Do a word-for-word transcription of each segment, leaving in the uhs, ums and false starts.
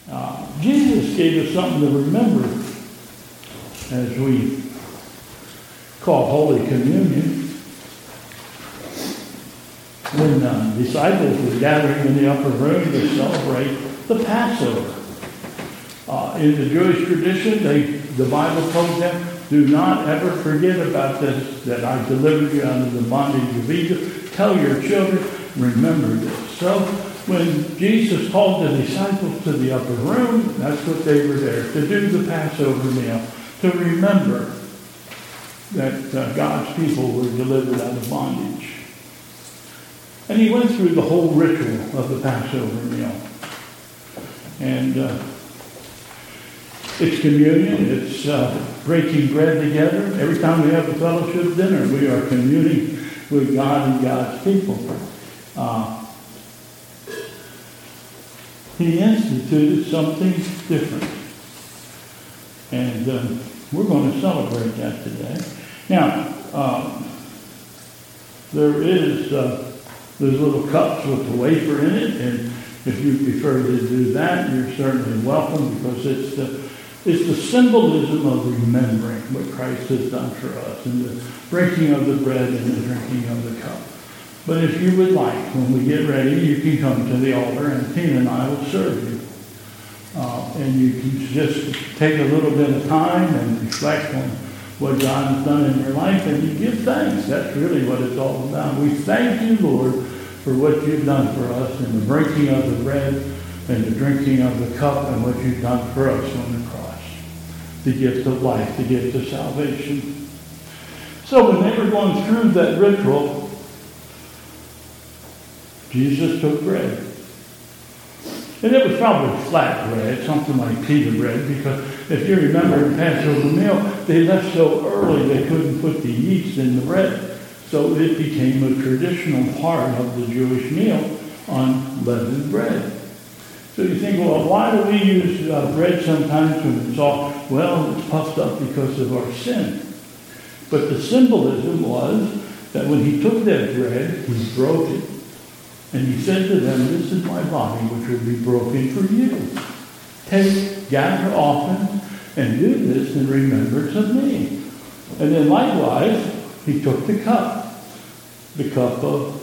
Uh, Jesus gave us something to remember as we call Holy Communion. When uh, disciples were gathering in the upper room to celebrate the Passover. Uh, in the Jewish tradition, they, the Bible told them, do not ever forget about this, that I delivered you out of the bondage of Egypt. Tell your children, remember this. So when Jesus called the disciples to the upper room, that's what they were there, to do the Passover meal, to remember that uh, God's people were delivered out of bondage. And he went through the whole ritual of the Passover meal. And uh, it's communion, it's uh, breaking bread together. Every time we have a fellowship dinner, we are communing with God and God's people. Uh, he instituted something different. And uh, we're going to celebrate that today. Now, uh, there is... Uh, There's little cups with the wafer in it, and if you prefer to do that, you're certainly welcome, because it's the it's the symbolism of remembering what Christ has done for us, and the breaking of the bread and the drinking of the cup. But if you would like, when we get ready, you can come to the altar, and Tina and I will serve you. Uh, and you can just take a little bit of time and reflect on what God has done in your life, and you give thanks. That's really what it's all about. We thank you, Lord, for what you've done for us in the breaking of the bread and the drinking of the cup, and what you've done for us on the cross. The gift of life, the gift of salvation. So when they were going through that ritual, Jesus took bread. And it was probably flat bread, something like pita bread, because if you remember the Passover meal, they left so early they couldn't put the yeast in the bread. So it became a traditional part of the Jewish meal on leavened bread. So you think, well, why do we use uh, bread sometimes when it's all, well, it's puffed up because of our sin. But the symbolism was that when he took that bread, he broke it. And he said to them, this is my body, which will be broken for you. Take, gather often, and do this in remembrance of me. And then likewise, he took the cup, the cup of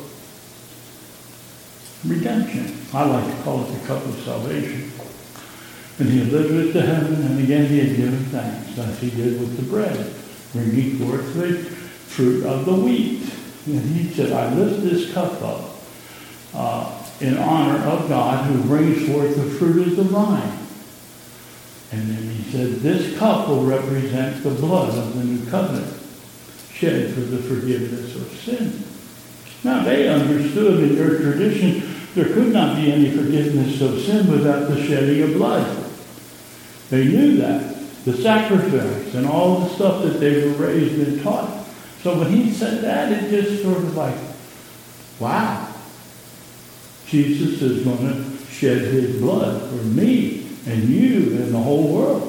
redemption. I like to call it the cup of salvation. And he lifted it to heaven, and again he had given thanks, as he did with the bread, bringing forth the fruit of the wheat. And he said, I lift this cup up Uh, in honor of God, who brings forth the fruit of the vine. And then he said, this cup will represent the blood of the new covenant, shed for the forgiveness of sin. Now, they understood in their tradition there could not be any forgiveness of sin without the shedding of blood. They knew that, the sacrifice and all the stuff that they were raised and taught. So when he said that, it just sort of like, wow. Jesus is going to shed his blood for me and you and the whole world.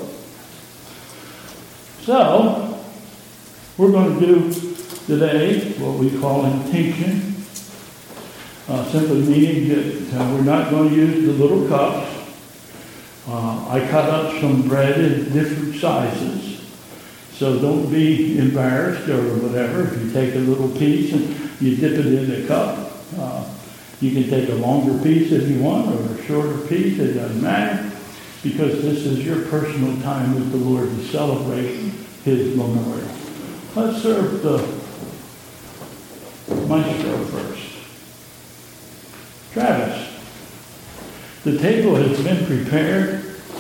So, we're going to do today what we call intinction. Uh, simply meaning that uh, we're not going to use the little cups. Uh, I cut up some bread in different sizes. So don't be embarrassed or whatever. If you take a little piece and you dip it in the cup, uh, you can take a longer piece if you want, or a shorter piece, it doesn't matter, because this is your personal time with the Lord to celebrate his memorial. Let's serve the maestro first. Travis, the table has been prepared.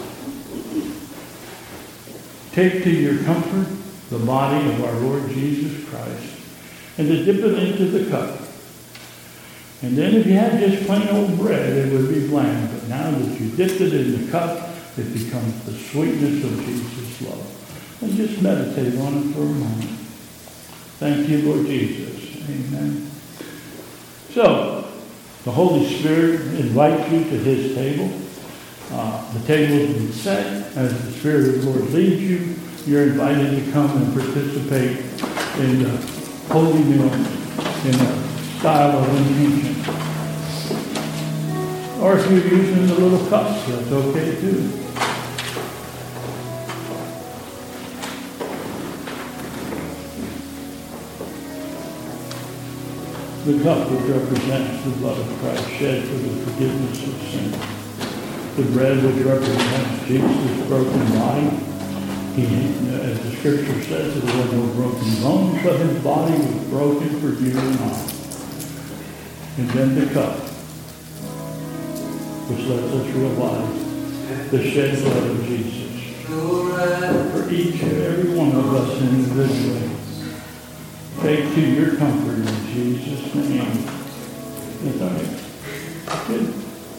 Take to your comfort the body of our Lord Jesus Christ, and to dip it into the cup. And then if you had just plain old bread, it would be bland. But now that you dipped it in the cup, it becomes the sweetness of Jesus' love. And just meditate on it for a moment. Thank you, Lord Jesus. Amen. So, the Holy Spirit invites you to his table. Uh, the table has been set. As the Spirit of the Lord leads you, you're invited to come and participate in the holy meal in a style of intinction. Or if you're using the little cups, that's okay too. The cup which represents the blood of Christ shed for the forgiveness of sin. The bread which represents Jesus' broken body. He, as the scripture says, there were no broken bones, but his body was broken for you and I. And then the cup, which lets us realize the shed blood of Jesus. For each and every one of us individually. Take to your comfort in Jesus' name. That's all right. Good.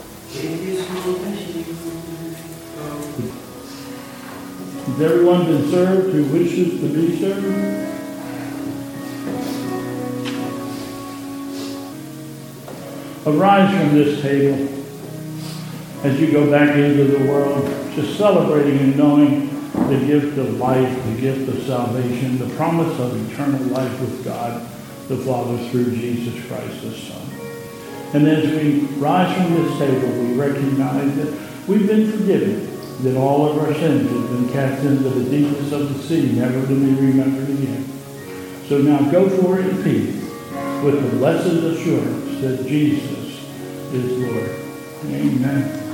Has everyone been served who wishes to be served? Arise from this table as you go back into the world, just celebrating and knowing the gift of life, the gift of salvation, the promise of eternal life with God, the Father, through Jesus Christ, the Son. And as we rise from this table, we recognize that we've been forgiven, that all of our sins have been cast into the deepest of the sea, never to be remembered again. So now go forward in peace with the blessed assurance that Jesus is Lord. Amen.